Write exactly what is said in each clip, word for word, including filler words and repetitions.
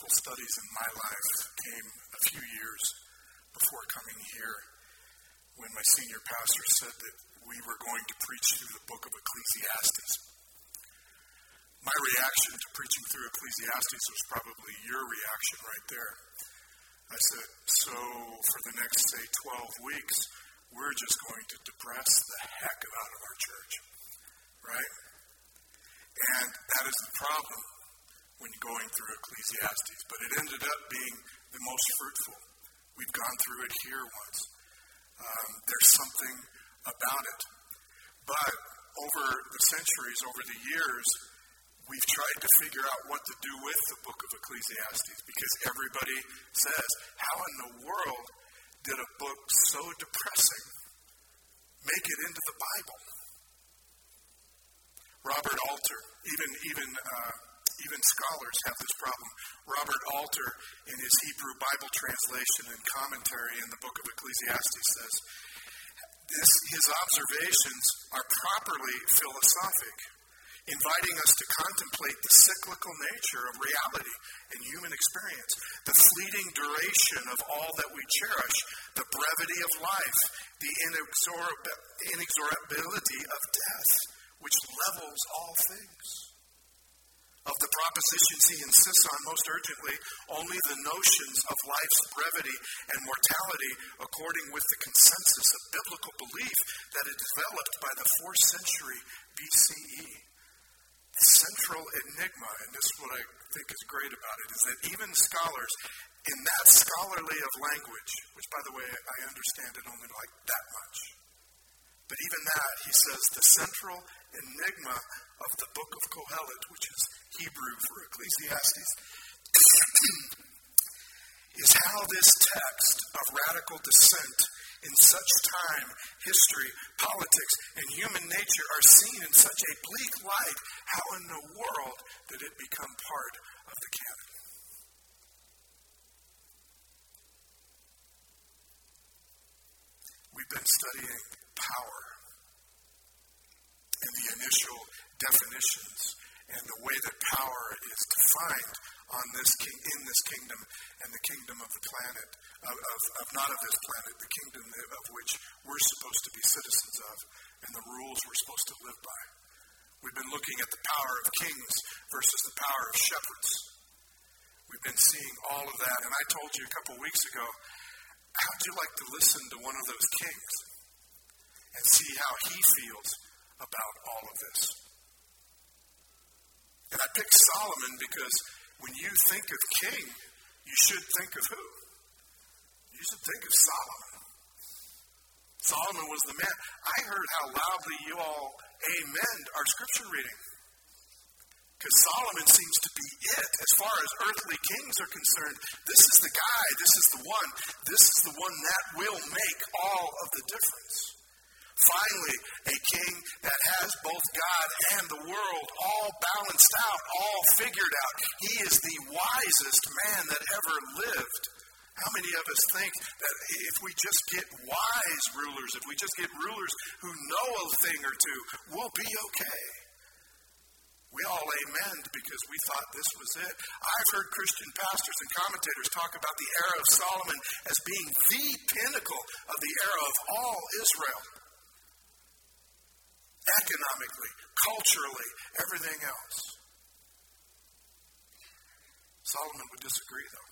gospel studies in my life came a few years before coming here, when my senior pastor said that we were going to preach through the book of Ecclesiastes. My reaction to preaching through Ecclesiastes was probably your reaction right there. I said, so for the next, say, twelve weeks, we're just going to depress the heck out of our church, right? And that is the problem when going through Ecclesiastes. But it ended up being the most fruitful. We've gone through it here once. Um, there's something about it. But over the centuries, over the years, we've tried to figure out what to do with the book of Ecclesiastes, because everybody says, how in the world did a book so depressing make it into the Bible? Robert Alter, even even uh, even scholars have this problem. Robert Alter, in his Hebrew Bible translation and commentary in the book of Ecclesiastes, says, this, his observations are properly philosophic, inviting us to contemplate the cyclical nature of reality and human experience, the fleeting duration of all that we cherish, the brevity of life, the inexorab- inexorability of death, which levels all things. Of the propositions he insists on most urgently, only the notions of life's brevity and mortality, according with the consensus of biblical belief that it developed by the fourth century B C E. The central enigma, and this is what I think is great about it, is that even scholars, in that scholarly of language, which, by the way, I understand it only like that much, but even that, he says, the central enigma of the book of Kohelet, which is Hebrew for Ecclesiastes, is how this text of radical dissent in such time, history, politics, and human nature are seen in such a bleak light. How in the world did it become part of the canon? We've been studying power and the initial definitions and the way that power is defined on this king, in this kingdom and the kingdom of the planet, of, of, of not of this planet, the kingdom of which we're supposed to be citizens of, and the rules we're supposed to live by. We've been looking at the power of kings versus the power of shepherds. We've been seeing all of that, and I told you a couple weeks ago, how'd you like to listen to one of those kings and see how he feels about all of this? And I picked Solomon because when you think of king, you should think of who? You should think of Solomon. Solomon was the man. I heard how loudly you all amened our scripture reading. Because Solomon seems to be it. As far as earthly kings are concerned, this is the guy, this is the one, this is the one that will make all of the difference. Finally, a king that has both God and the world all balanced out, all figured out. He is the wisest man that ever lived. How many of us think that if we just get wise rulers, if we just get rulers who know a thing or two, we'll be okay? We all amened because we thought this was it. I've heard Christian pastors and commentators talk about the era of Solomon as being the pinnacle of the era of all Israel. Economically, culturally, everything else. Solomon would disagree, though.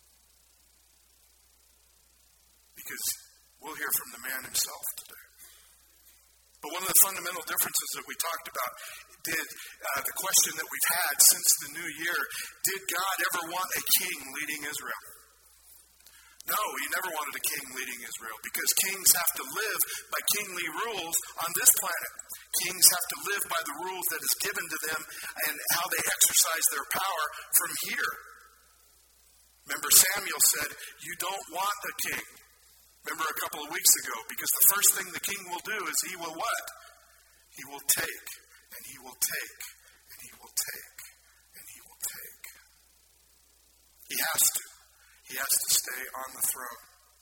Because we'll hear from the man himself today. But one of the fundamental differences that we talked about, did uh, the question that we've had since the new year, did God ever want a king leading Israel? No, he never wanted a king leading Israel, because kings have to live by kingly rules on this planet. Kings have to live by the rules that is given to them and how they exercise their power from here. Remember, Samuel said, you don't want a king. Remember a couple of weeks ago, because the first thing the king will do is he will what? He will take, and he will take, and he will take, and he will take. He has to. He has to stay on the throne.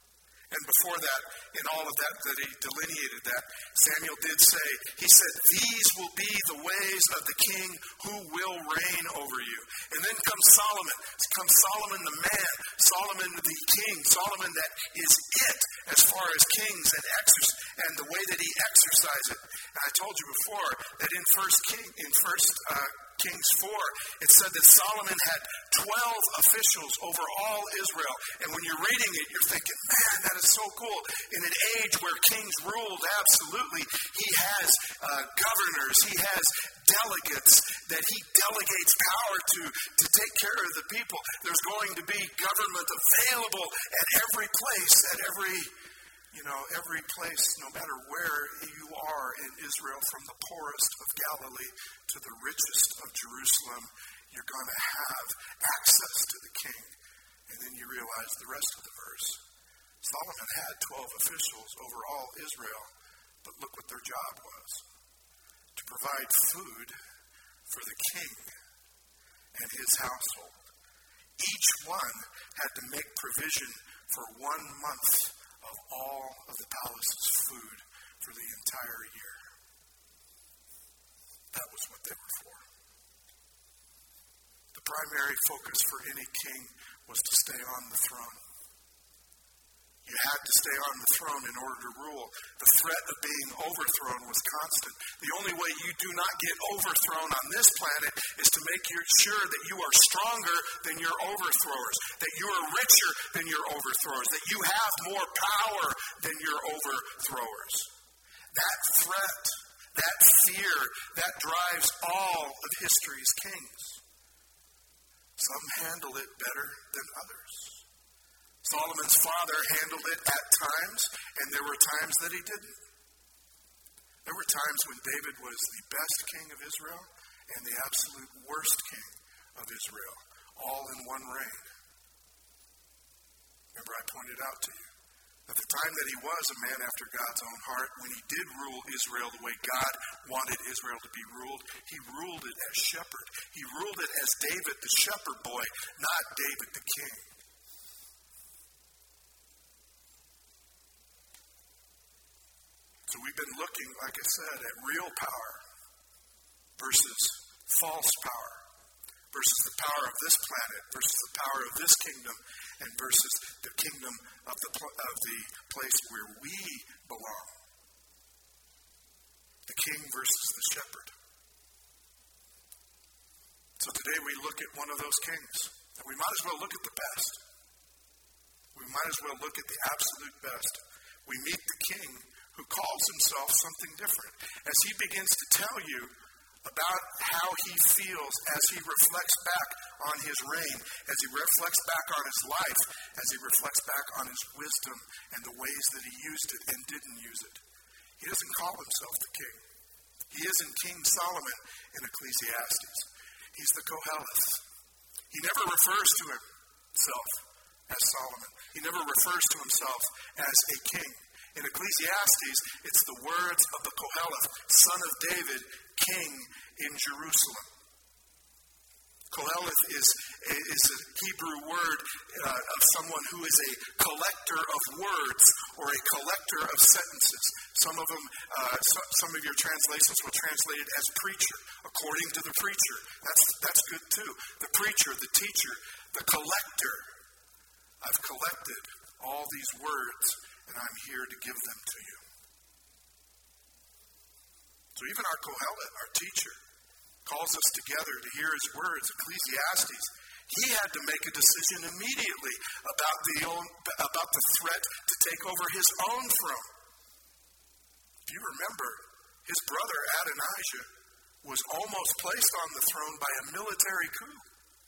And before that, in all of that, that he delineated that, Samuel did say, he said, these will be the ways of the king who will reign over you. And then comes Solomon. Comes Solomon the man, Solomon the king, Solomon that is it as far as kings and exer- and the way that he exercised it. And I told you before that in First King, in First uh, Kings four, it said that Solomon had twelve officials over all Israel. And when you're reading it, you're thinking, man, that is so cool. In an age where kings ruled absolutely, he has uh, governors, he has delegates that he delegates power to to take care of the people. There's going to be government available at every place, at every You know, every place, no matter where you are in Israel, from the poorest of Galilee to the richest of Jerusalem, you're going to have access to the king. And then you realize the rest of the verse. Solomon had twelve officials over all Israel, but look what their job was. To provide food for the king and his household. Each one had to make provision for one month of all of the palace's food for the entire year. That was what they were for. The primary focus for any king was to stay on the throne. You had to stay on the throne in order to rule. The threat of being overthrown was constant. The only way you do not get overthrown on this planet is to make sure that you are stronger than your overthrowers, that you are richer than your overthrowers, that you have more power than your overthrowers. That threat, that fear, that drives all of history's kings. Some handle it better than others. Solomon's father handled it at times, and there were times that he didn't. There were times when David was the best king of Israel and the absolute worst king of Israel, all in one reign. Remember, I pointed out to you, at the time that he was a man after God's own heart, when he did rule Israel the way God wanted Israel to be ruled, he ruled it as shepherd. He ruled it as David the shepherd boy, not David the king. So we've been looking, like I said, at real power versus false power, versus the power of this planet, versus the power of this kingdom, and versus the kingdom of the of the place where we belong. The king versus the shepherd. So today we look at one of those kings. And we might as well look at the best. We might as well look at the absolute best. We meet the king who calls himself something different. As he begins to tell you about how he feels as he reflects back on his reign, as he reflects back on his life, as he reflects back on his wisdom and the ways that he used it and didn't use it. He doesn't call himself the king. He isn't King Solomon in Ecclesiastes. He's the Koheleth. He never refers to himself as Solomon. He never refers to himself as a king. In Ecclesiastes, it's the words of the Koheleth, son of David, king in Jerusalem. Koheleth is, is a Hebrew word uh, of someone who is a collector of words or a collector of sentences. Some of them, uh, so, some of your translations will translate it as preacher, according to the preacher. That's, that's good too. The preacher, the teacher, the collector. I've collected all these words, and I'm here to give them to you. So even our Koheleth, our teacher, calls us together to hear his words. Ecclesiastes, he had to make a decision immediately about the own, about the threat to take over his own throne. If you remember, his brother Adonijah was almost placed on the throne by a military coup.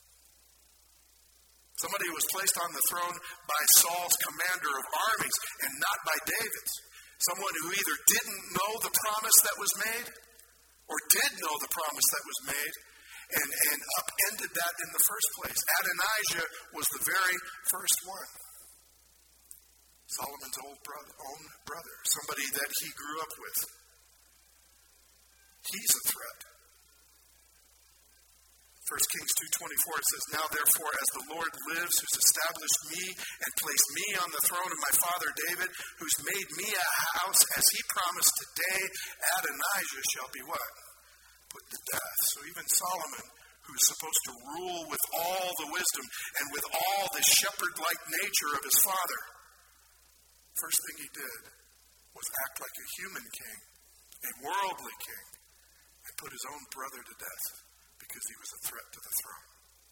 Somebody was placed on the throne by Saul's commander of armies and not by David's. Someone who either didn't know the promise that was made or did know the promise that was made and, and upended that in the first place. Adonijah was the very first one. Solomon's old brother, own brother, somebody that he grew up with. He's a threat. First Kings two twenty-four, it says, "Now therefore, as the Lord lives, who's established me and placed me on the throne of my father David, who's made me a house, as he promised today, Adonijah shall be" what? Put to death. So even Solomon, who's supposed to rule with all the wisdom and with all the shepherd-like nature of his father, first thing he did was act like a human king, a worldly king, and put his own brother to death because he was a threat to the throne.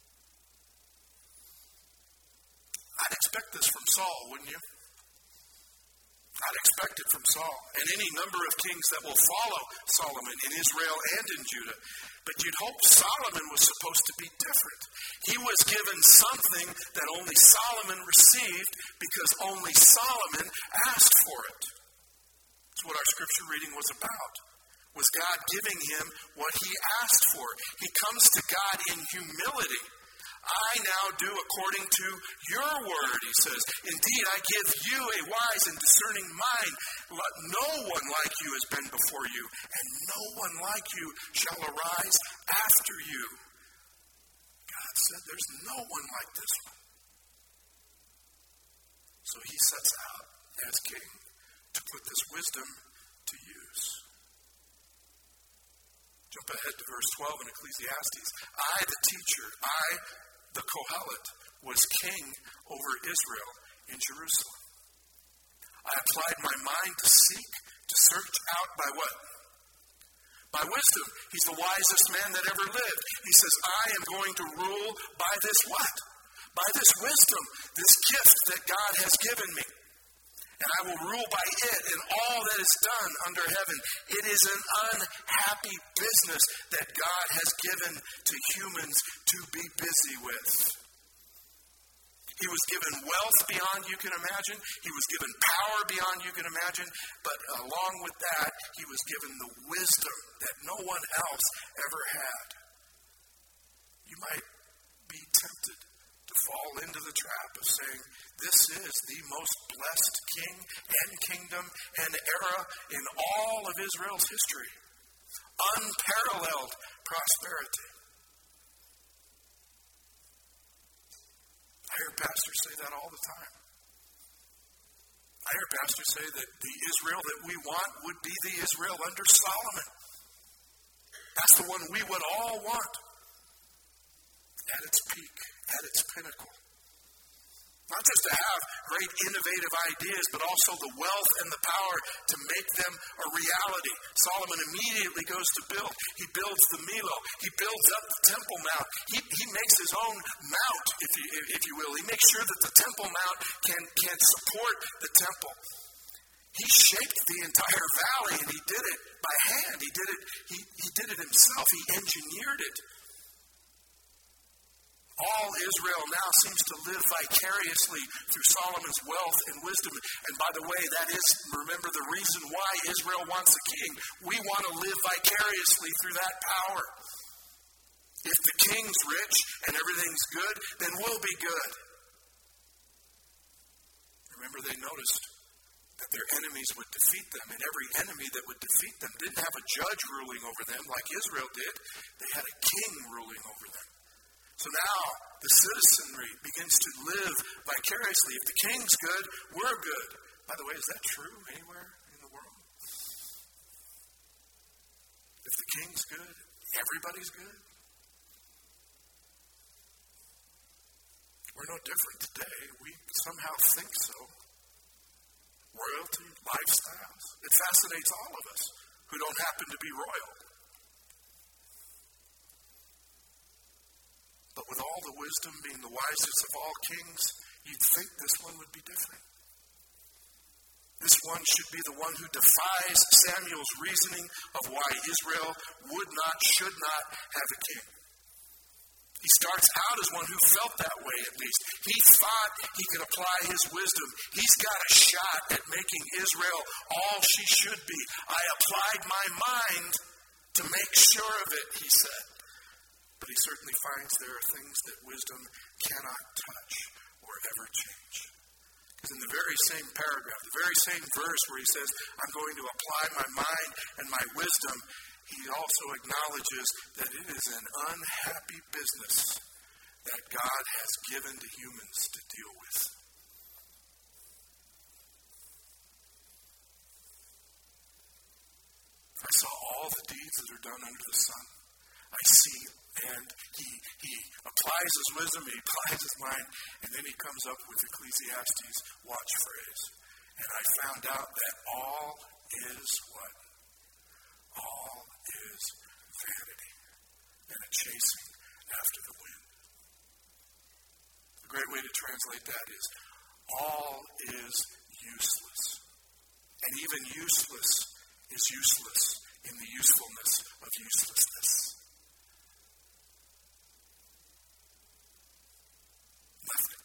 I'd expect this from Saul, wouldn't you? I'd expect it from Saul and any number of kings that will follow Solomon in Israel and in Judah. But you'd hope Solomon was supposed to be different. He was given something that only Solomon received because only Solomon asked for it. That's what our scripture reading was about. Was God giving him what he asked for? He comes to God in humility. "I now do according to your word," he says. "Indeed, I give you a wise and discerning mind. No one like you has been before you, and no one like you shall arise after you." God said, there's no one like this one. So he sets out as king to put this wisdom to use. Jump ahead to verse twelve in Ecclesiastes. "I, the teacher, I, the Kohelet, was king over Israel in Jerusalem. I applied my mind to seek, to search out by" what? By wisdom. He's the wisest man that ever lived. He says, "I am going to rule by this" what? By this wisdom, this gift that God has given me. "And I will rule by it in all that is done under heaven." It is an unhappy business that God has given to humans to be busy with. He was given wealth beyond you can imagine. He was given power beyond you can imagine. But along with that, he was given the wisdom that no one else ever had. You might be tempted to fall into the trap of saying, this is the most blessed king and kingdom and era in all of Israel's history. Unparalleled prosperity. I hear pastors say that all the time. I hear pastors say that the Israel that we want would be the Israel under Solomon. That's the one we would all want. At its peak, at its pinnacle. Not just to have great innovative ideas, but also the wealth and the power to make them a reality. Solomon immediately goes to build. He builds the Milo. He builds up the Temple Mount. He, he makes his own mount, if you, if you will. He makes sure that the Temple Mount can, can support the temple. He shaped the entire valley, and he did it by hand. He did it, he, he did it himself. He engineered it. All Israel now seems to live vicariously through Solomon's wealth and wisdom. And by the way, that is, remember, the reason why Israel wants a king. We want to live vicariously through that power. If the king's rich and everything's good, then we'll be good. Remember, they noticed that their enemies would defeat them, and every enemy that would defeat them didn't have a judge ruling over them like Israel did. They had a king ruling over them. So now the citizenry begins to live vicariously. If the king's good, we're good. By the way, is that true anywhere in the world? If the king's good, everybody's good? We're no different today. We somehow think so. Royalty, lifestyles. It fascinates all of us who don't happen to be royal. But with all the wisdom, being the wisest of all kings, you'd think this one would be different. This one should be the one who defies Samuel's reasoning of why Israel would not, should not have a king. He starts out as one who felt that way, at least. He thought he could apply his wisdom. He's got a shot at making Israel all she should be. I applied my mind to make sure of it, he said. But he certainly finds there are things that wisdom cannot touch or ever change. Because in the very same paragraph, the very same verse where he says, I'm going to apply my mind and my wisdom, he also acknowledges that it is an unhappy business that God has given to humans to deal with. I saw all the deeds that are done under the sun. I see, and he he applies his wisdom, he applies his mind, and then he comes up with Ecclesiastes' watch phrase. And I found out that all is what? All is vanity and a chasing after the wind. A great way to translate that is, all is useless. And even useless is useless in the usefulness of uselessness. Nothing.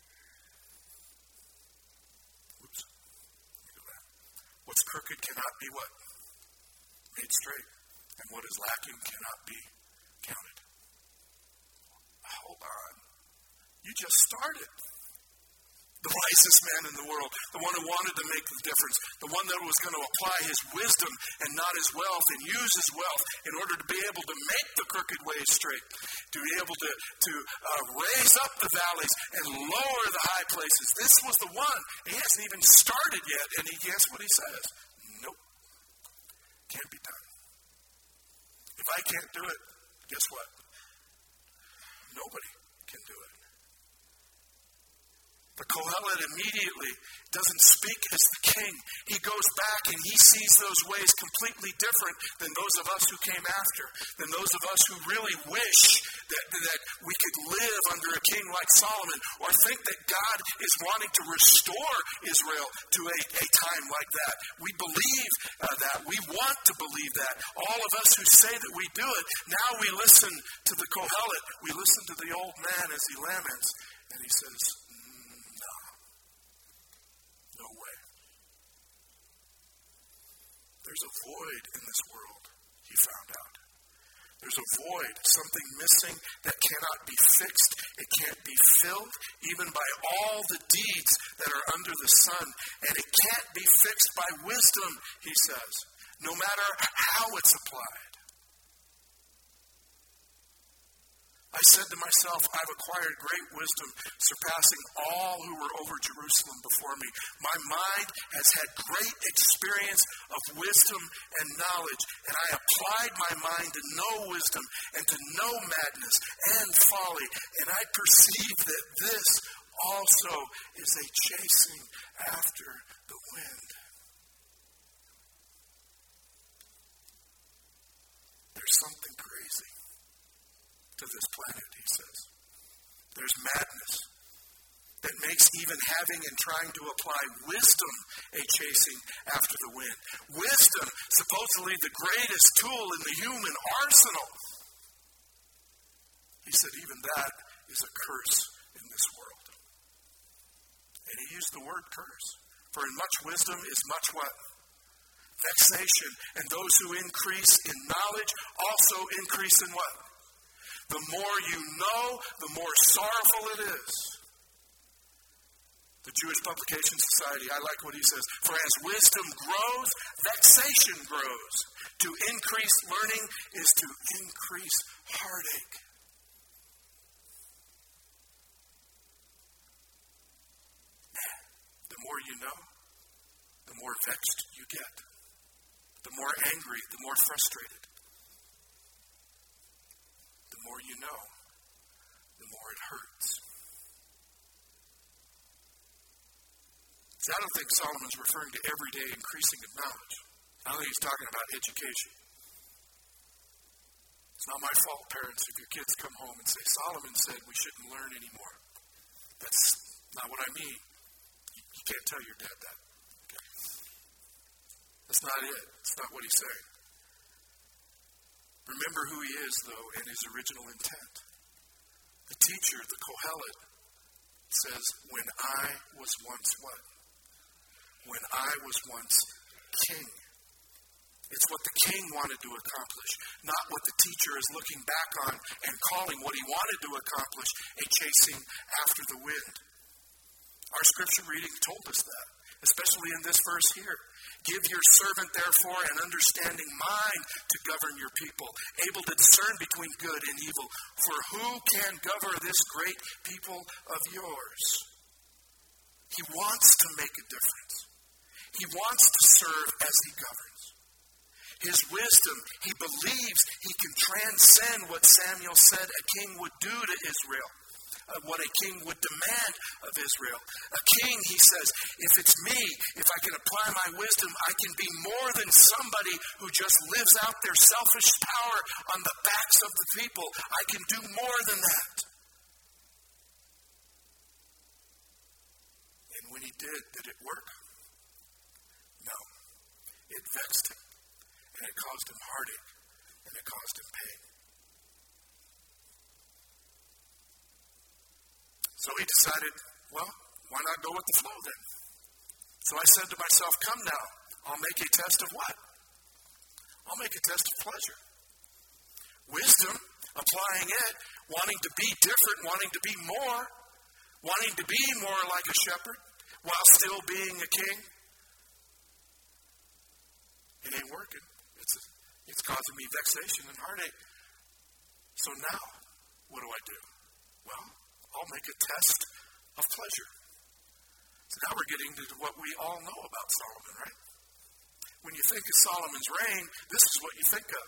Oops. What's crooked cannot be what? Made straight. And what is lacking cannot be counted. Hold on. You just started. The wisest man in the world, the one who wanted to make the difference, the one that was going to apply his wisdom and not his wealth and use his wealth in order to be able to make the crooked ways straight, to be able to, to uh, raise up the valleys and lower the high places. This was the one. He hasn't even started yet, and he, guess what he says? Nope. Can't be done. If I can't do it, guess what? Nobody can do it. The Kohelet immediately doesn't speak as the king. He goes back and he sees those ways completely different than those of us who came after, than those of us who really wish that, that we could live under a king like Solomon, or think that God is wanting to restore Israel to a, a time like that. We believe uh, that. We want to believe that. All of us who say that we do it, now we listen to the Kohelet. We listen to the old man as he laments, and he says, there's a void in this world, he found out. There's a void, something missing that cannot be fixed. It can't be filled, even by all the deeds that are under the sun. And it can't be fixed by wisdom, he says, no matter how it's applied. I said to myself, I've acquired great wisdom, surpassing all who were over Jerusalem before me. My mind has had great experience of wisdom and knowledge, and I applied my mind to know wisdom and to know madness and folly, and I perceive that this also is a chasing after the wind. There's something crazy to this planet, he says. There's madness that makes even having and trying to apply wisdom a chasing after the wind. Wisdom, supposedly the greatest tool in the human arsenal. He said even that is a curse in this world. And he used the word curse. For in much wisdom is much what? Vexation. And those who increase in knowledge also increase in what? The more you know, the more sorrowful it is. The Jewish Publication Society, I like what he says. For as wisdom grows, vexation grows. To increase learning is to increase heartache. The more you know, the more vexed you get. The more angry, the more frustrated. The more you know, the more it hurts. See, I don't think Solomon's referring to everyday increasing of knowledge. I don't think he's talking about education. It's not my fault, parents, if your kids come home and say, Solomon said we shouldn't learn anymore. That's not what I mean. You, you can't tell your dad that. Okay. That's not it. It's not what he's saying. Remember who he is, though, and his original intent. The teacher, the Kohelet, says, when I was once what? When I was once king. It's what the king wanted to accomplish, not what the teacher is looking back on and calling what he wanted to accomplish a chasing after the wind. Our scripture reading told us that. especially in this verse here. Give your servant, therefore, an understanding mind to govern your people, able to discern between good and evil. For who can govern this great people of yours? He wants to make a difference. He wants to serve as he governs. His wisdom, he believes he can transcend what Samuel said a king would do to Israel. Uh, what a king would demand of Israel. A king, he says, if it's me, if I can apply my wisdom, I can be more than somebody who just lives out their selfish power on the backs of the people. I can do more than that. And when he did, did it work? No. It vexed him, and it caused him heartache, and it caused him pain. So he decided, well, why not go with the flow then? So I said to myself, come now, I'll make a test of what? I'll make a test of pleasure. Wisdom, applying it, wanting to be different, wanting to be more, wanting to be more like a shepherd while still being a king. It ain't working. It's, it's causing me vexation and heartache. So now, what do I do? Well, I'll make a test of pleasure. So now we're getting to what we all know about Solomon, right? When you think of Solomon's reign, this is what you think of.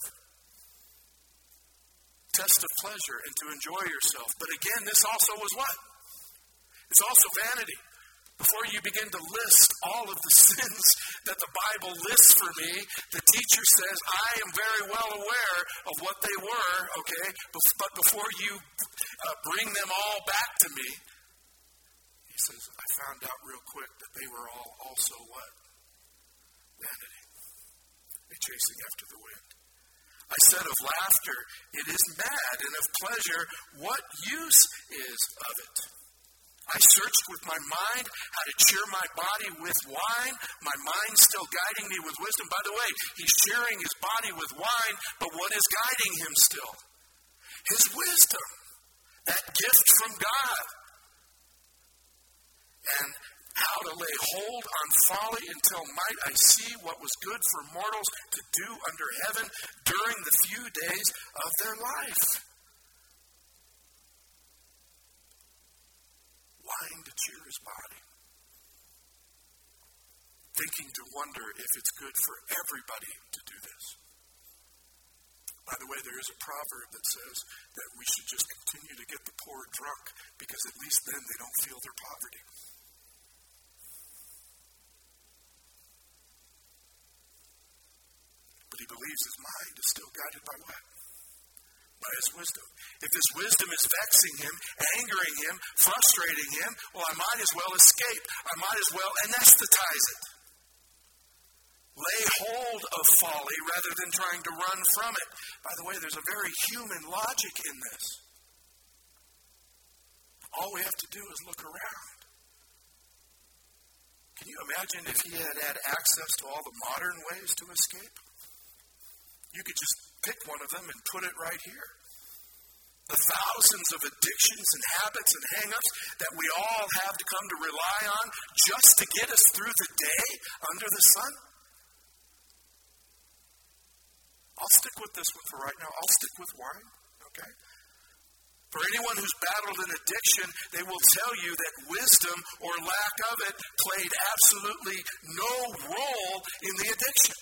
Test of pleasure and to enjoy yourself. But again, this also was what? It's also vanity. Before you begin to list all of the sins that the Bible lists for me, the teacher says, I am very well aware of what they were, okay? But before you uh, bring them all back to me, he says, I found out real quick that they were all also what? Vanity. They're chasing after the wind. I said of laughter, it is mad, and of pleasure, what use is of it? I searched with my mind how to cheer my body with wine. My mind still guiding me with wisdom. By the way, he's cheering his body with wine, but what is guiding him still? His wisdom. That gift from God. And how to lay hold on folly until might I see what was good for mortals to do under heaven during the few days of their life. Wine to cheer his body. Thinking to wonder if it's good for everybody to do this. By the way, there is a proverb that says that we should just continue to get the poor drunk because at least then they don't feel their poverty. But he believes his mind is still guided by what? By his wisdom. If this wisdom is vexing him, angering him, frustrating him, well, I might as well escape. I might as well anesthetize it. Lay hold of folly rather than trying to run from it. By the way, there's a very human logic in this. All we have to do is look around. Can you imagine if he had had access to all the modern ways to escape? You could just pick one of them and put it right here. The thousands of addictions and habits and hang-ups that we all have to come to rely on just to get us through the day under the sun. I'll stick with this one for right now. I'll stick with wine, okay? For anyone who's battled an addiction, they will tell you that wisdom or lack of it played absolutely no role in the addiction.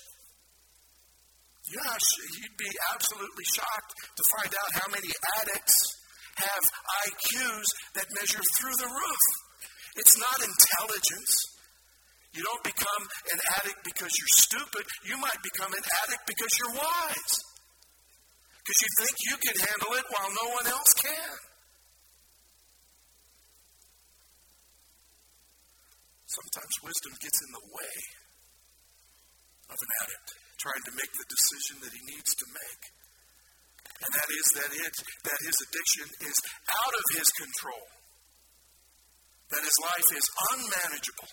Yes, you'd be absolutely shocked to find out how many addicts have I Qs that measure through the roof. It's not intelligence. You don't become an addict because you're stupid. You might become an addict because you're wise. Because you think you can handle it while no one else can. Sometimes wisdom gets in the way of an addict trying to make the decision that he needs to make. And that is that, it, that his addiction is out of his control. That his life is unmanageable.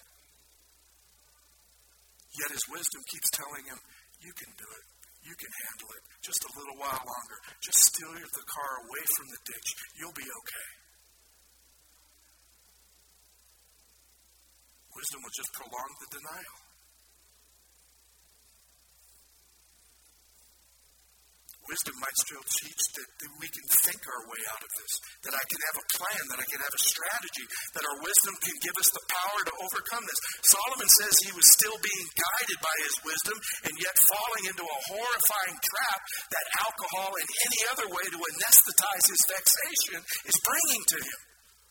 Yet his wisdom keeps telling him, you can do it. You can handle it. Just a little while longer. Just steer the car away from the ditch. You'll be okay. Wisdom will just prolong the denial. Wisdom might still teach that, that we can think our way out of this, that I can have a plan, that I can have a strategy, that our wisdom can give us the power to overcome this. Solomon says he was still being guided by his wisdom and yet falling into a horrifying trap that alcohol and any other way to anesthetize his vexation is bringing to him.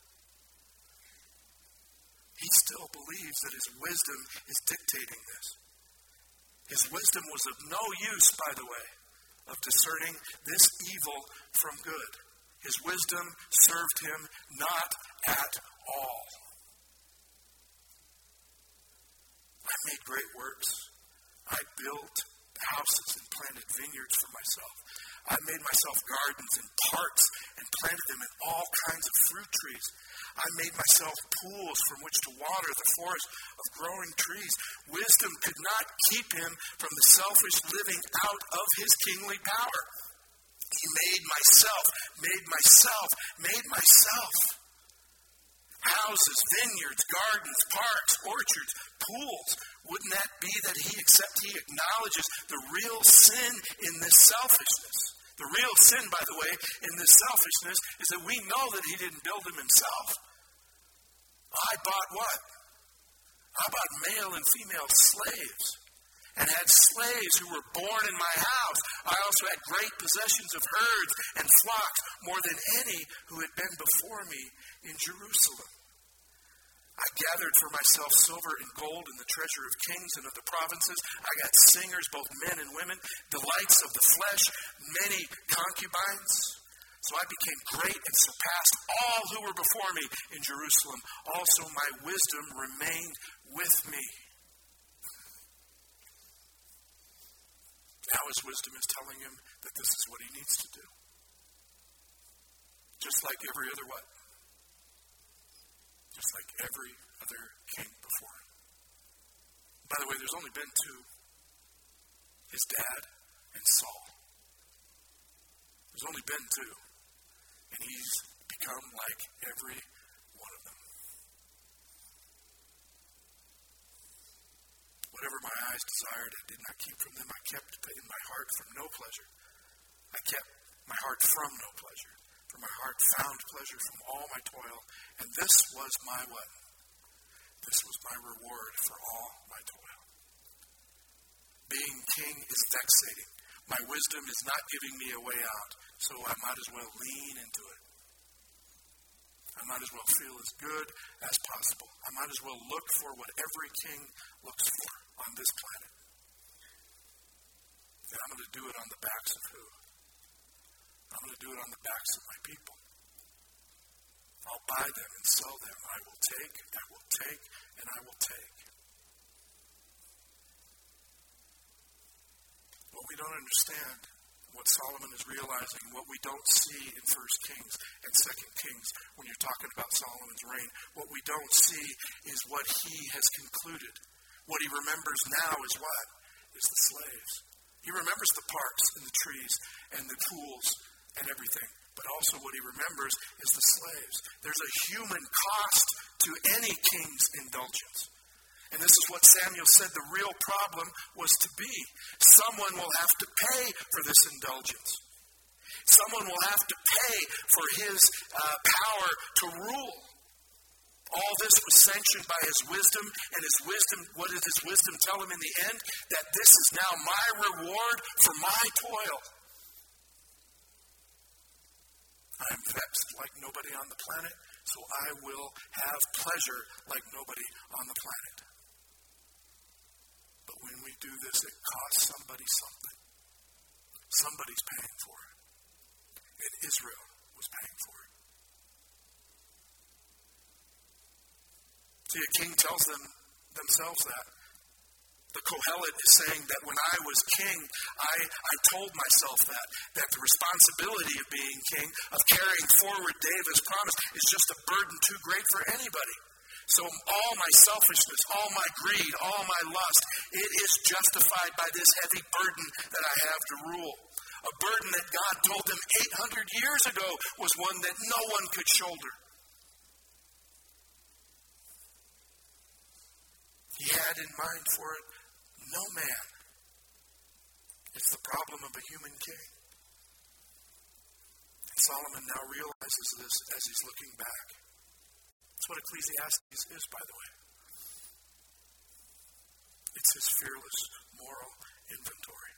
He still believes that his wisdom is dictating this. His wisdom was of no use, by the way, of discerning this evil from good. His wisdom served him not at all. I made great works. I built houses and planted vineyards for myself. I made myself gardens and parks and planted them in all kinds of fruit trees. I made myself pools from which to water the forest of growing trees. Wisdom could not keep him from the selfish living out of his kingly power. He made myself, made myself, made myself. Houses, vineyards, gardens, parks, orchards, pools. Wouldn't that be that he, except he acknowledges the real sin in this selfishness? The real sin, by the way, in this selfishness is that we know that he didn't build them himself. I bought what? I bought male and female slaves and had slaves who were born in my house. I also had great possessions of herds and flocks, more than any who had been before me in Jerusalem. I gathered for myself silver and gold and the treasure of kings and of the provinces. I got singers, both men and women, delights of the flesh, many concubines. So I became great and surpassed all who were before me in Jerusalem. Also my wisdom remained with me. Now his wisdom is telling him that this is what he needs to do. Just like every other what? Just like every other king before him. By the way, there's only been two. His dad and Saul. There's only been two. And he's become like every one of them. Whatever my eyes desired, I did not keep from them. I kept in my heart from no pleasure. I kept my heart from no pleasure. For my heart found pleasure from all my toil. And this was my what? This was my reward for all my toil. Being king is vexating. My wisdom is not giving me a way out. So I might as well lean into it. I might as well feel as good as possible. I might as well look for what every king looks for on this planet. And I'm going to do it on the backs of who? I'm going to do it on the backs of my people. I'll buy them and sell them. I will take, I will take, and I will take. What we don't understand, what Solomon is realizing, what we don't see in First Kings and Second Kings when you're talking about Solomon's reign, what we don't see is what he has concluded. What he remembers now is what? Is the slaves. He remembers the parks and the trees and the pools and everything. But also what he remembers is the slaves. There's a human cost to any king's indulgence. And this is what Samuel said the real problem was to be. Someone will have to pay for this indulgence. Someone will have to pay for his uh, power to rule. All this was sanctioned by his wisdom, and his wisdom, what did his wisdom tell him in the end? That this is now my reward for my toil. I am vexed like nobody on the planet, so I will have pleasure like nobody on the planet. But when we do this, it costs somebody something. Somebody's paying for it. And Israel was paying for it. See, a king tells them themselves that. The Kohelet is saying that when I was king, I, I told myself that, that the responsibility of being king, of carrying forward David's promise, is just a burden too great for anybody. So all my selfishness, all my greed, all my lust, it is justified by this heavy burden that I have to rule. A burden that God told them eight hundred years ago was one that no one could shoulder. had in mind for it? No man. It's the problem of a human king. And Solomon now realizes this as he's looking back. That's what Ecclesiastes is, by the way. It's his fearless moral inventory.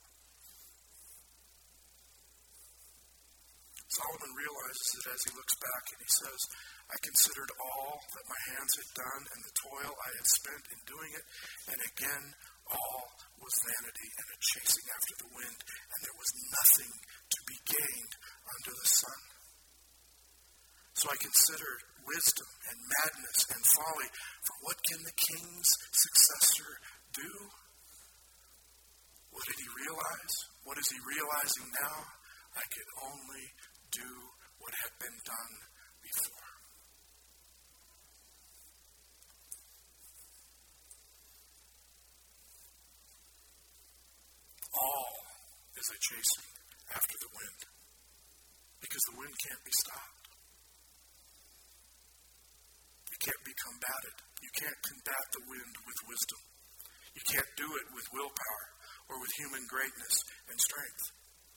Solomon realizes it as he looks back and he says, I considered all that my hands had done and the toil I had spent in doing it, and again all was vanity and a chasing after the wind, and there was nothing to be gained under the sun. So I considered wisdom and madness and folly, for what can the king's successor do? What did he realize? What is he realizing now? I could only do what had been done before. All is a chasing after the wind, because the wind can't be stopped. It can't be combated. You can't combat the wind with wisdom. You can't do it with willpower or with human greatness and strength.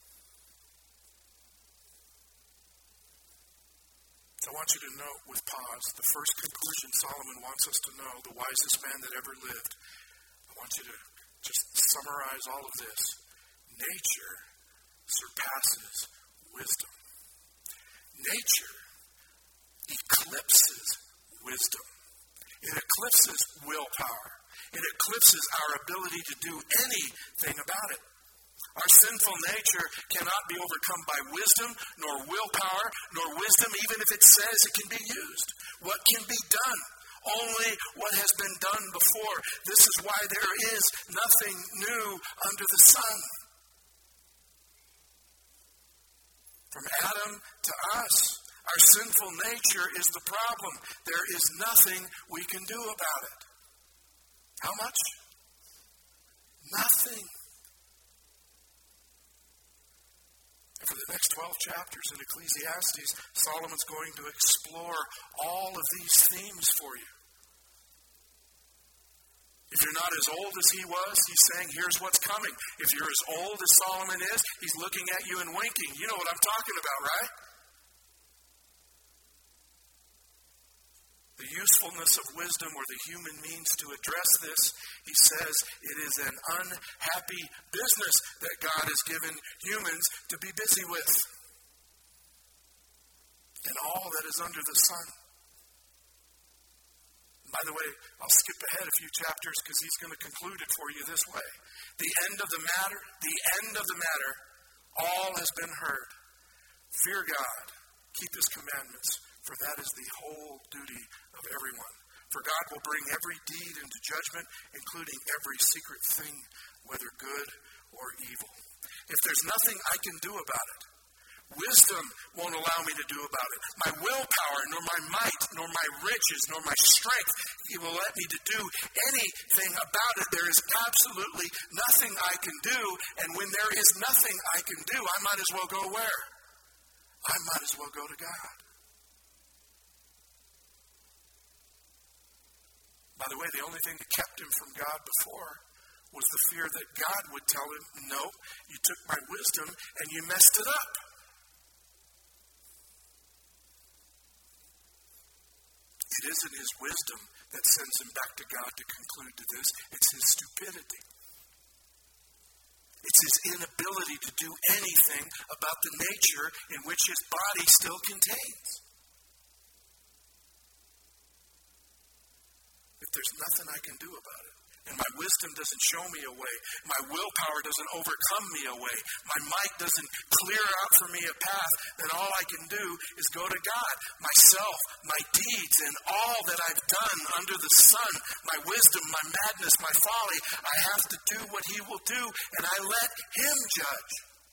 I want you to note with pause the first conclusion Solomon wants us to know, the wisest man that ever lived. I want you to just summarize all of this. Nature surpasses wisdom. Nature eclipses wisdom. It eclipses willpower. It eclipses our ability to do anything about it. Our sinful nature cannot be overcome by wisdom, nor willpower, nor wisdom, even if it says it can be used. What can be done? Only what has been done before. This is why there is nothing new under the sun. From Adam to us, our sinful nature is the problem. There is nothing we can do about it. How much? Nothing. For the next twelve chapters in Ecclesiastes, Solomon's going to explore all of these themes for you. If you're not as old as he was, he's saying, here's what's coming. If you're as old as Solomon is, he's looking at you and winking. You know what I'm talking about, right? The usefulness of wisdom, or the human means to address this, he says it is an unhappy business that God has given humans to be busy with. And all that is under the sun. By the way, I'll skip ahead a few chapters because he's going to conclude it for you this way. The end of the matter, the end of the matter, all has been heard. Fear God, keep his commandments, for that is the whole duty of everyone. For God will bring every deed into judgment, including every secret thing, whether good or evil. If there's nothing I can do about it, wisdom won't allow me to do about it. My willpower, nor my might, nor my riches, nor my strength, he will let me to do anything about it. There is absolutely nothing I can do, and when there is nothing I can do, I might as well go where? I might as well go to God. By the way, the only thing that kept him from God before was the fear that God would tell him, no, you took my wisdom and you messed it up. It isn't his wisdom that sends him back to God to conclude to this. It's his stupidity. It's his inability to do anything about the nature in which his body still contains. If there's nothing I can do about it, and my wisdom doesn't show me a way, my willpower doesn't overcome me a way, my might doesn't clear out for me a path, then all I can do is go to God. Myself, my deeds, and all that I've done under the sun, my wisdom, my madness, my folly, I have to do what he will do, and I let him judge.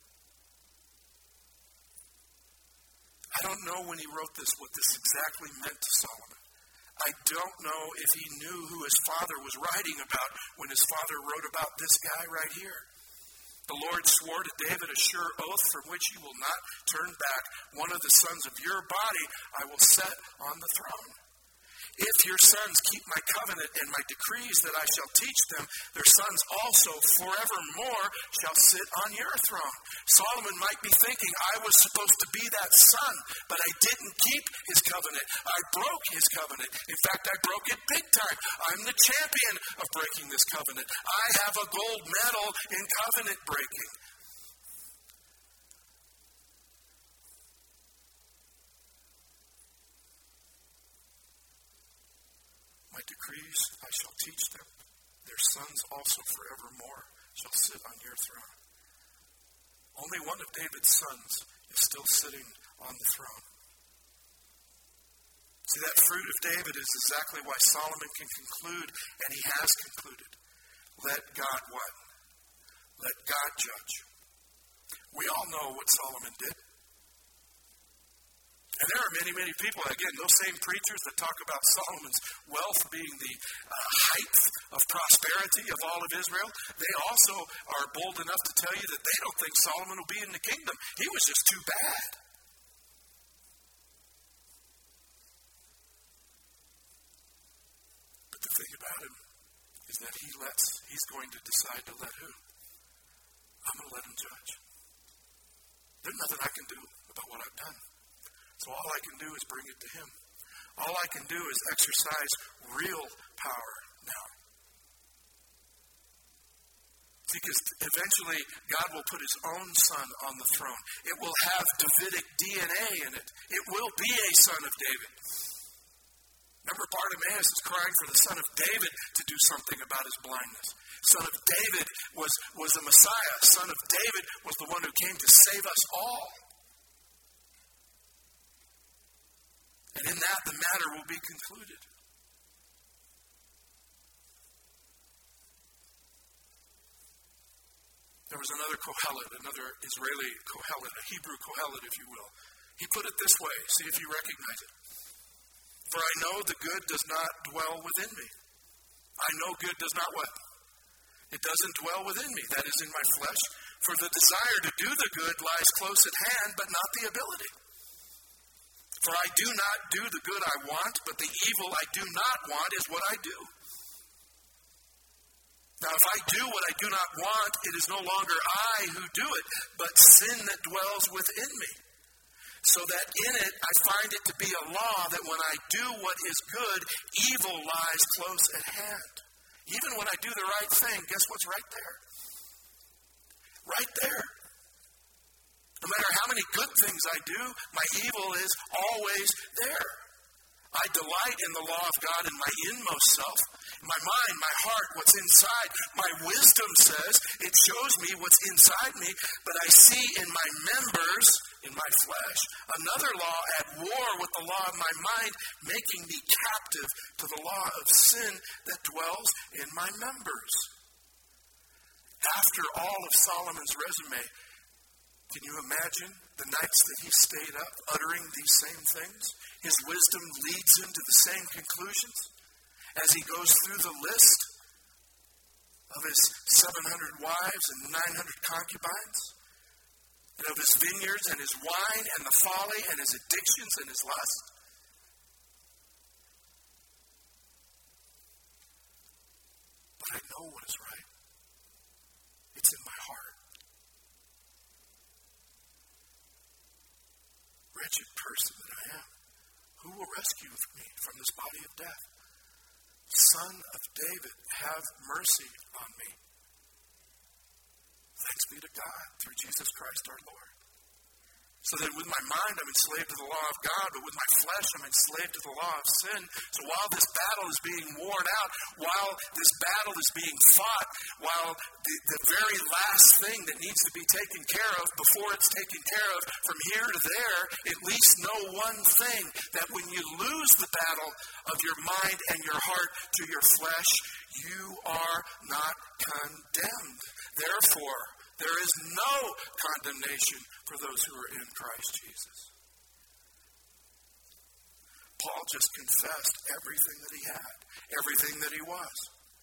I don't know when he wrote this what this exactly meant to Solomon. I don't know if he knew who his father was writing about when his father wrote about this guy right here. The Lord swore to David a sure oath from which he will not turn back. One of the sons of your body I will set on the throne. If your sons keep my covenant and my decrees that I shall teach them, their sons also forevermore shall sit on your throne. Solomon might be thinking, I was supposed to be that son, but I didn't keep his covenant. I broke his covenant. In fact, I broke it big time. I'm the champion of breaking this covenant. I have a gold medal in covenant breaking. My decrees I shall teach them. Their sons also forevermore shall sit on your throne. Only one of David's sons is still sitting on the throne. See, that fruit of David is exactly why Solomon can conclude, and he has concluded, let God what? Let God judge. We all know what Solomon did. And there are many, many people, again, those same preachers that talk about Solomon's wealth being the uh, height of prosperity of all of Israel, they also are bold enough to tell you that they don't think Solomon will be in the kingdom. He was just too bad. But the thing about him is that he lets, he's going to decide to let who? I'm going to let him judge. There's nothing I can do about what I've done. So all I can do is bring it to him. All I can do is exercise real power now. Because eventually God will put his own son on the throne. It will have Davidic D N A in it. It will be a son of David. Remember, Bartimaeus is crying for the son of David to do something about his blindness. Son of David was, was the Messiah. Son of David was the one who came to save us all. And in that, the matter will be concluded. There was another Kohelet, another Israeli Kohelet, a Hebrew Kohelet, if you will. He put it this way. See if you recognize it. For I know the good does not dwell within me. I know good does not what? It doesn't dwell within me. That is in my flesh. For the desire to do the good lies close at hand, but not the ability. For I do not do the good I want, but the evil I do not want is what I do. Now, if I do what I do not want, it is no longer I who do it, but sin that dwells within me. So that in it I find it to be a law that when I do what is good, evil lies close at hand. Even when I do the right thing, guess what's right there? Right there. No matter how many good things I do, my evil is always there. I delight in the law of God in my inmost self, my mind, my heart, what's inside. My wisdom says it shows me what's inside me, but I see in my members, in my flesh, another law at war with the law of my mind, making me captive to the law of sin that dwells in my members. After all of Solomon's resume, can you imagine the nights that he stayed up uttering these same things? His wisdom leads him to the same conclusions as he goes through the list of his seven hundred wives and nine hundred concubines, and of his vineyards and his wine and the folly and his addictions and his lust. But I know what is right. It's in my heart. Wretched person that I am, who will rescue me from this body of death? Son of David, have mercy on me. Thanks be to God through Jesus Christ our Lord. So that with my mind I'm enslaved to the law of God, but with my flesh I'm enslaved to the law of sin. So while this battle is being worn out, while this battle is being fought, while the, the very last thing that needs to be taken care of before it's taken care of from here to there, at least know one thing, that when you lose the battle of your mind and your heart to your flesh, you are not condemned. Therefore, there is no condemnation for those who are in Christ Jesus. Paul just confessed everything that he had, everything that he was.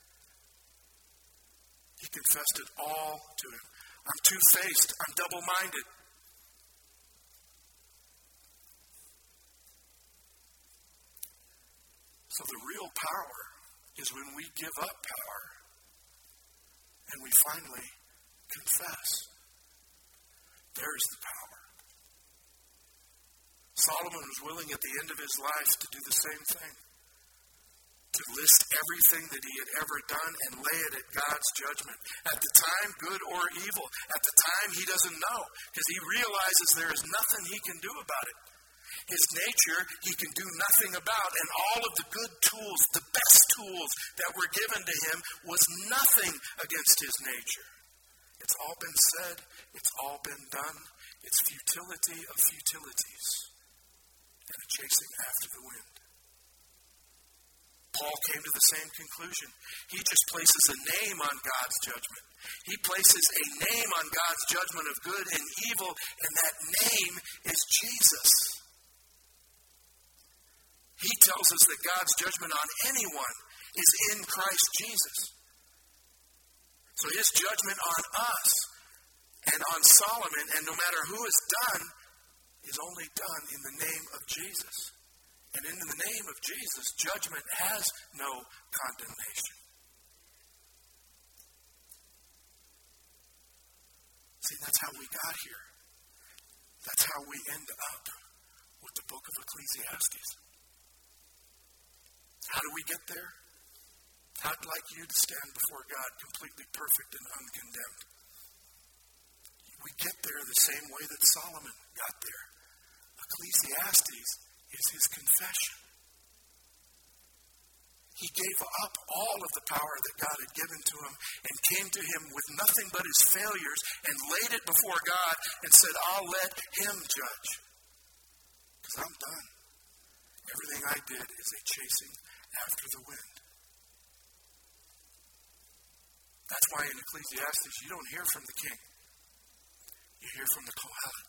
He confessed it all to him. I'm two-faced. I'm double-minded. So the real power is when we give up power and we finally confess. There's the power. Solomon was willing at the end of his life to do the same thing. To list everything that he had ever done and lay it at God's judgment. At the time, good or evil. At the time, he doesn't know. Because he realizes there is nothing he can do about it. His nature, he can do nothing about. And all of the good tools, the best tools that were given to him was nothing against his nature. It's all been said. It's all been done. It's futility of futilities. And a chasing after the wind. Paul came to the same conclusion. He just places a name on God's judgment. He places a name on God's judgment of good and evil, and that name is Jesus. He tells us that God's judgment on anyone is in Christ Jesus. So his judgment on us and on Solomon, and no matter who is done, is only done in the name of Jesus. And in the name of Jesus, judgment has no condemnation. See, that's how we got here. That's how we end up with the book of Ecclesiastes. How do we get there? I'd like you to stand before God completely perfect and uncondemned. We get there the same way that Solomon got there. Ecclesiastes is his confession. He gave up all of the power that God had given to him and came to him with nothing but his failures and laid it before God and said, I'll let him judge. Because I'm done. Everything I did is a chasing after the wind. That's why in Ecclesiastes you don't hear from the king. You hear from the Kohelet.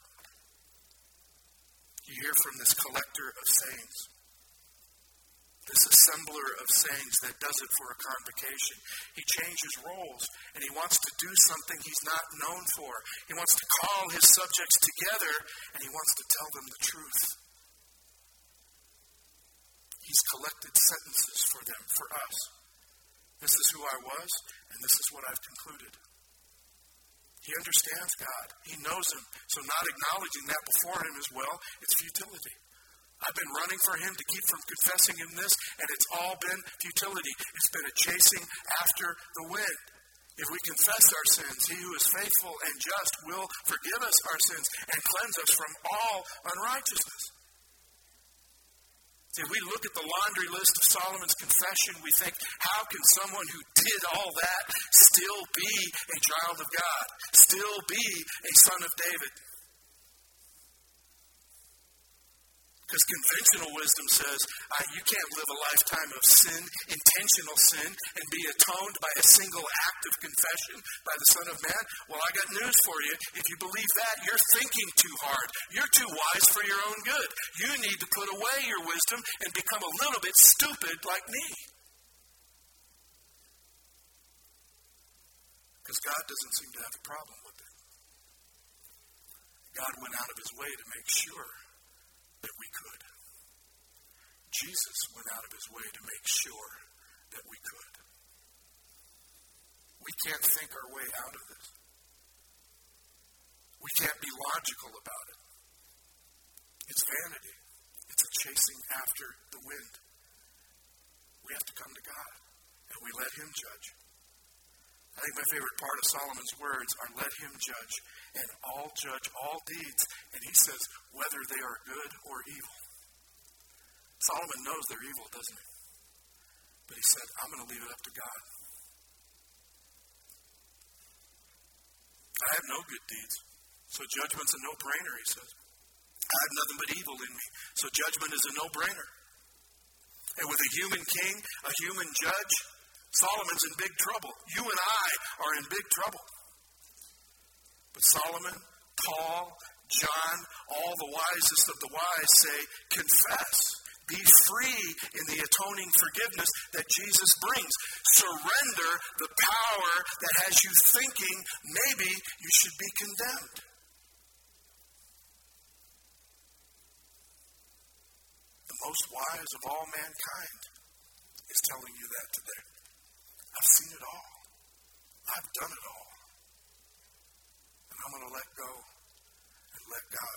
You hear from this collector of sayings, this assembler of sayings that does it for a convocation. He changes roles, and he wants to do something he's not known for. He wants to call his subjects together, and he wants to tell them the truth. He's collected sentences for them, for us. This is who I was, and this is what I've concluded. He understands God. He knows him. So not acknowledging that before him as well, it's futility. I've been running for him to keep from confessing him this, and it's all been futility. It's been a chasing after the wind. If we confess our sins, he who is faithful and just will forgive us our sins and cleanse us from all unrighteousness. See, we look at the laundry list of Solomon's confession, we think, how can someone who did all that still be a child of God, still be a son of David? Because conventional wisdom says uh, you can't live a lifetime of sin, intentional sin, and be atoned by a single act of confession by the Son of Man. Well, I got news for you. If you believe that, you're thinking too hard. You're too wise for your own good. You need to put away your wisdom and become a little bit stupid like me. Because God doesn't seem to have a problem with it. God went out of his way to make sure that we could. Jesus went out of his way to make sure that we could. We can't think our way out of this. We can't be logical about it. It's vanity. It's a chasing after the wind. We have to come to God, and we let him judge. I think my favorite part of Solomon's words are, let him judge, and all judge all deeds. And he says, whether they are good or evil. Solomon knows they're evil, doesn't he? But he said, I'm going to leave it up to God. I have no good deeds, so judgment's a no-brainer, he says. I have nothing but evil in me, so judgment is a no-brainer. And with a human king, a human judge, Solomon's in big trouble. You and I are in big trouble. But Solomon, Paul, John, all the wisest of the wise say, confess. Be free in the atoning forgiveness that Jesus brings. Surrender the power that has you thinking maybe you should be condemned. The most wise of all mankind is telling you that today. I've seen it all. I've done it all. And I'm going to let go and let God.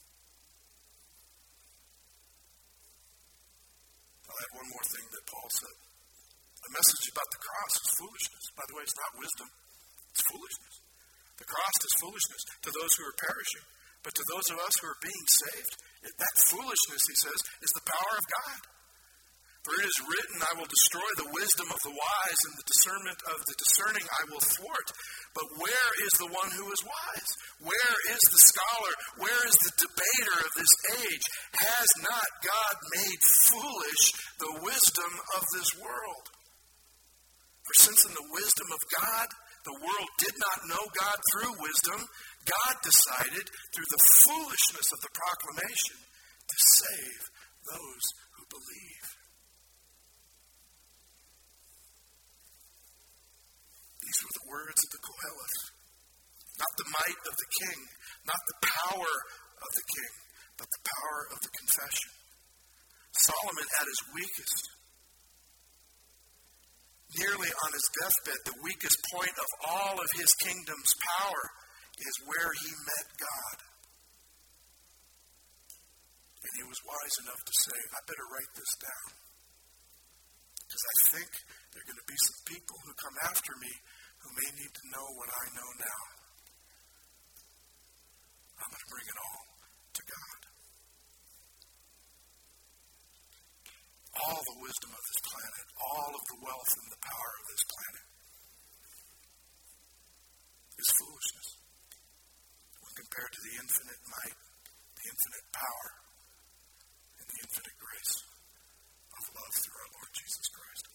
I'll add one more thing that Paul said. The message about the cross is foolishness. By the way, it's not wisdom. It's foolishness. The cross is foolishness to those who are perishing. But to those of us who are being saved, that foolishness, he says, is the power of God. For it is written, I will destroy the wisdom of the wise, and the discernment of the discerning I will thwart. But where is the one who is wise? Where is the scholar? Where is the debater of this age? Has not God made foolish the wisdom of this world? For since in the wisdom of God, the world did not know God through wisdom, God decided through the foolishness of the proclamation to save those who believe. These were the words of the Koheleth. Not the might of the king, not the power of the king, but the power of the confession. Solomon at his weakest, nearly on his deathbed, the weakest point of all of his kingdom's power is where he met God. And he was wise enough to say, I better write this down. Because I think there are going to be some people who come after me who may need to know what I know now. I'm going to bring it all to God. All the wisdom of this planet, all of the wealth and the power of this planet is foolishness when compared to the infinite might, the infinite power, and the infinite grace of love through our Lord Jesus Christ.